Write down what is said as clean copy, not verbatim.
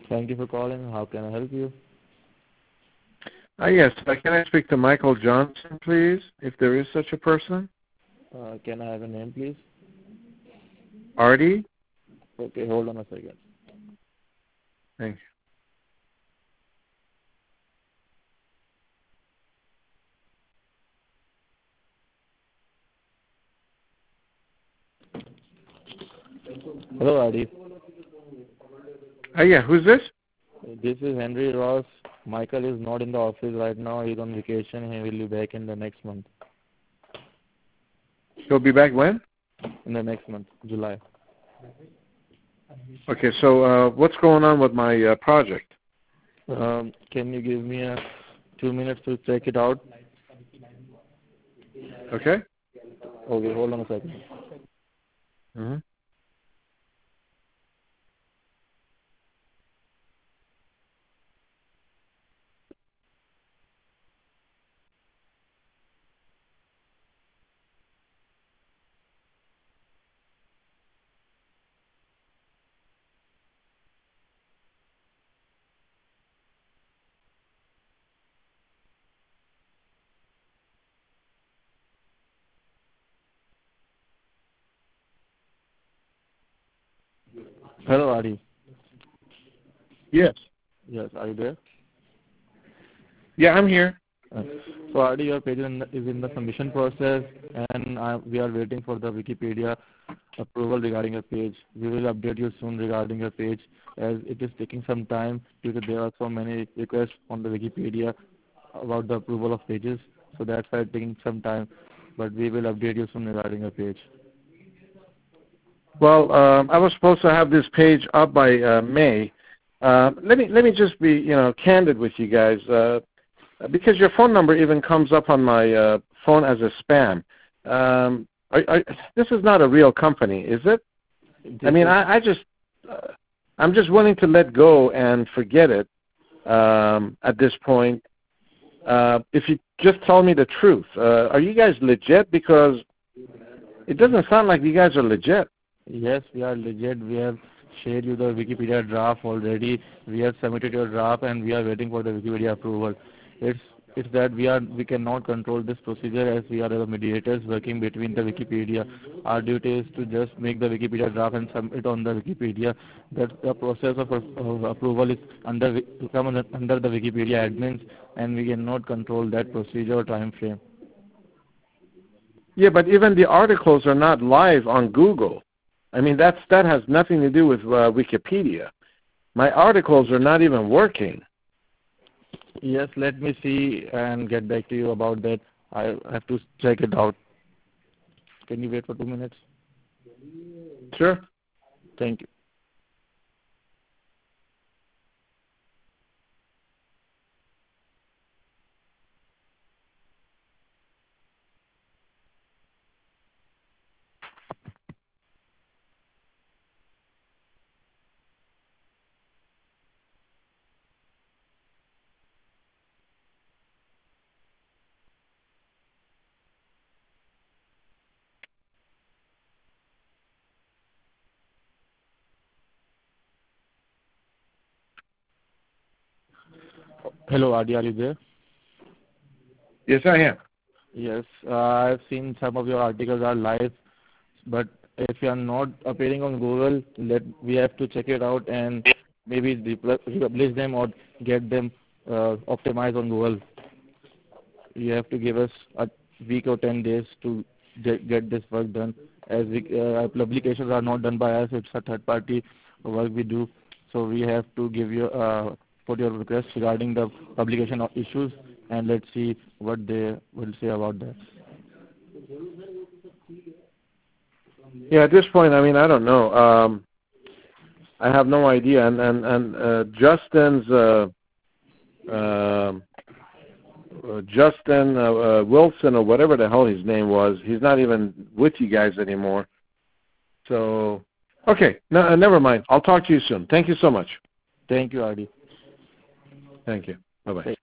Thank you for calling. How can I help you? Yes. Can I speak to Michael Johnson, please, if there is such a person? Can I have a name, please? Artie? Okay, hold on a second. Thank Hello, Adi. you. Yeah, who's this? This is Henry Ross. Michael is not in the office right now. He's on vacation. He will be back in the next month. He'll be back when? In the next month, July. Okay, so what's going on with my project? Can you give me 2 minutes to check it out? Okay. Okay, hold on a second. Mm-hmm. Hello, Adi. Yes. Yes, are you there? Yeah, I'm here. So, Adi, your page is in the submission process, and we are waiting for the Wikipedia approval regarding your page. We will update you soon regarding your page, as it is taking some time due to there are so many requests on the Wikipedia about the approval of pages. So that's why it's taking some time, but we will update you soon regarding your page. Well, I was supposed to have this page up by May. Let me just be candid with you guys, because your phone number even comes up on my phone as a spam. This is not a real company, is it? I mean, I'm just willing to let go and forget it at this point. If you just tell me the truth, are you guys legit? Because it doesn't sound like you guys are legit. Yes, we are legit. We have shared you the Wikipedia draft already. We have submitted your draft, and we are waiting for the Wikipedia approval. It's that we cannot control this procedure, as we are the mediators working between the Wikipedia. Our duty is to just make the Wikipedia draft and submit on the Wikipedia. That the process of approval is under the Wikipedia admins, and we cannot control that procedure or time frame. Yeah, but even the articles are not live on Google. I mean, that has nothing to do with Wikipedia. My articles are not even working. Yes, let me see and get back to you about that. I have to check it out. Can you wait for 2 minutes? Sure. Thank you. Hello, Adi, are you there? Yes, I am. Yes, I've seen some of your articles are live, but if you are not appearing on Google, we have to check it out and maybe republish them or get them optimized on Google. You have to give us a week or 10 days to get this work done, as our publications are not done by us. It's a third party work we do, so we have to give you put your request regarding the publication of issues, and let's see what they will say about that. Yeah, at this point, I mean, I don't know. I have no idea. And Justin's Justin Wilson, or whatever the hell his name was, he's not even with you guys anymore. So, okay, no, never mind. I'll talk to you soon. Thank you so much. Thank you, Adi. Thank you. Bye-bye.